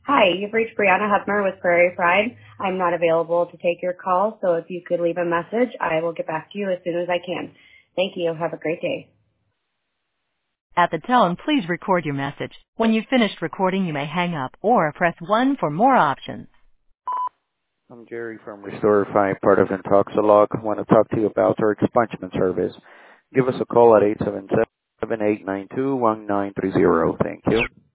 Hi, you've reached Brianna Hubner with Prairie Pride. I'm not available to take your call, so if you could leave a message, I will get back to you as soon as I can. Thank you. Have a great day. At the tone, please record your message. When you've finished recording, you may hang up or press 1 for more options. I'm Jerry from Restore 5, part of Intoxilog. I want to talk to you about our expungement service. Give us a call at 877-892-1930. Thank you.